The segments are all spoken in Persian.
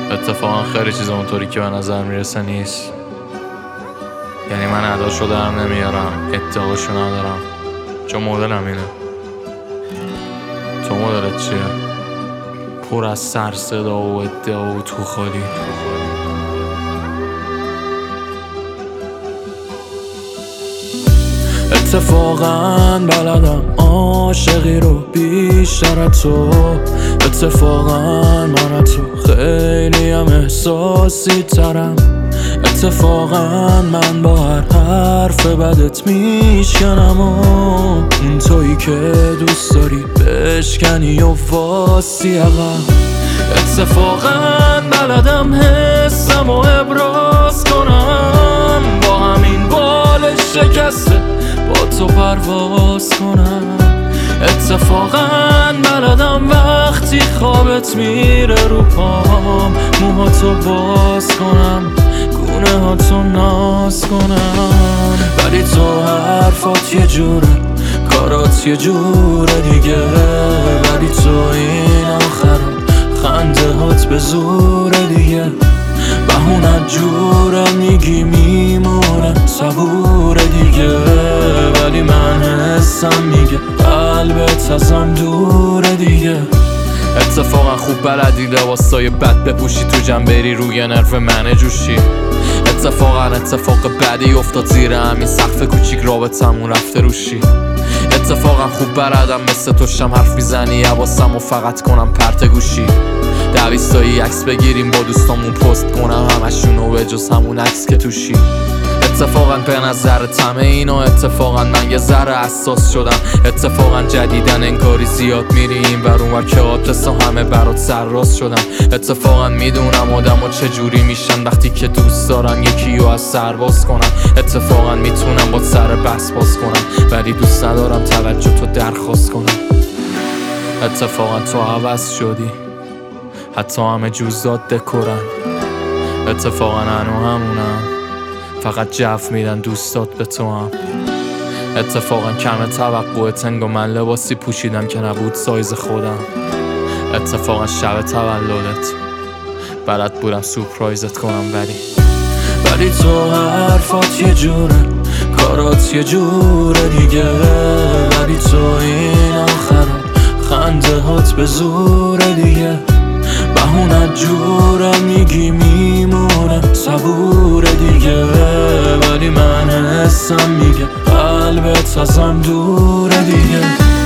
اتفاقا خیلی چیز اونطوری که به نظر میرسه نیست. یعنی من اداشو در نمیارم، ادعاشو ندارم، چون مدلم اینه. تو مدلت چیه؟ پر از سر صدا و ادعا و تو خالی. اتفاقا بلدم عاشقی رو بیشتر تو. اتفاقا من تو خیلی هم احساسی ترم. اتفاقا من با هر حرف بدت میشکنم و اون تویی که دوست داری بشکنی و واسی عقب. اتفاقا بلدم حسم و ابراز کنم، با همین بال شکسته با تو پرواز کنم. اتفاقا بلدم وقتی خوابت میره رو پام موهاتو باز کنم، گونه هاتو ناز کنم. ولی تو حرفات یه جوره، کارات یه جوره دیگه. ولی تو این آخر خنده هات به زوره دیگه. بهونت جوره میگی میمونه صبوره دیگه. ولی من حسم میگه قلبت ازم دوره دیگه. اتفاقا خوب بلدی لباسای بد بپوشی، تو جمع بری روی نرو منه جوشی. اتفاق بدی افتاد زیر همین سقف کوچیک، رابطمون رفته روشی. اتفاقا خوب بلدم مثل توشم حرف میزنی، حواسم و فقط کنم پرت گوشی. 20 تایی عکس بگیریم با دوستامون پست کنم همشونو به جز همون عکس که توشی. اتفاقا به نظر تمه اینا، اتفاقا من یه ذره حساس شدم. اتفاقا جدیدن انگاری زیاد میری این ور اون ور که آدرسا همه برات سرراست شدم. اتفاقا میدونم آدم‌ها چجوری میشن وقتی که دوست دارن یکیو از سر باز کنن. اتفاقا میتونم با سر بس باز کنم، ولی دوست ندارم توجه تو درخواست کنم. اتفاقا تو عوض شدی، حتی همه جوزات دکورن. اتفاقا هنو همونم، فقط جو میدن دوستات به تو هم. اتفاقا کم توقعت، انگار من لباسی پوشیدم که نبود سایز خودم. اتفاقا شب تولدت بلد بودم سورپرایزت کنم، ولی تو حرفات یه جوره، کارات یه جوره دیگه. ولی تو این آخر خنده هات به زوره دیگه. بهونت جوره میگی میمونه صبوره دیگه. ولی من حسم میگه قلبت ازم دوره دیگه.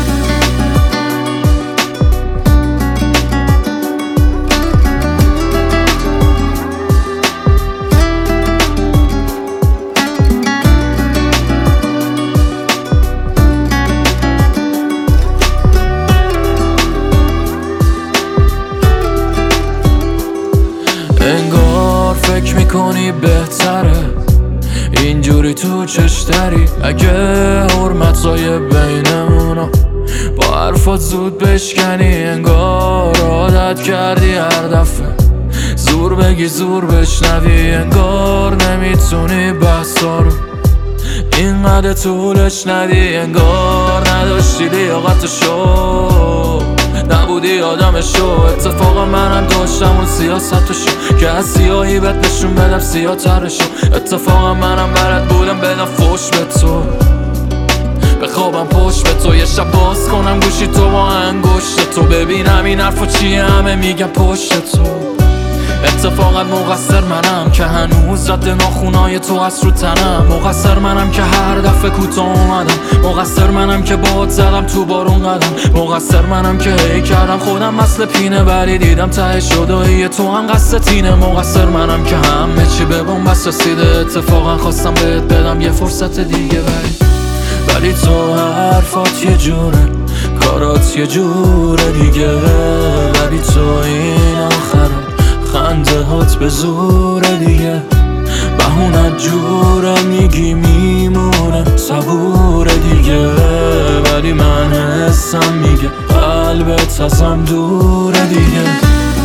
انگار فکر میکنی بهتره اینجوری تو چشتری. اگه حرمتای بینمونو با حرفات زود بشکنی، انگار عادت کردی هر دفعه زور بگی زور بشنوی. انگار نمیتونی بحثا رو اینقدر طولش ندی. انگار نداشتی لیاقتشو، نبودی آدمشو. اتفاقا منم داشتم اون سیاستشو که از سیاهی بهت نشون بدم سیاه ترشو. اتفاقا منم بلد بودم بدم فوش به تو، بخوابم پشت به تو، یه شب باز کنم گوشی تو با انگشت تو، ببینم این حرفا چیه همه میگم پشت تو. اتفاقا مقصر منم که هنوز رد ناخونای تو هست رو تنم. مقصر منم که هر دفعه کوتاه اومدم. مقصر منم که باهات زدم تو بارون قدم. مقصر منم که هی کردم خودم مثل پینه، ولی دیدم ته شدایی تو هم قصد تینه. مقصر منم که همه چی به بن‌بست رسیده. اتفاقا خواستم بهت بدم یه فرصت دیگه، ولی تو حرفات یه جوره، کارات یه جوره دیگه. ولی تو این آخر خنده هات به زوره دیگه. بهونت جوره میگی میمونه صبوره دیگه. ولی من حسم میگه قلبت ازم دوره دیگه.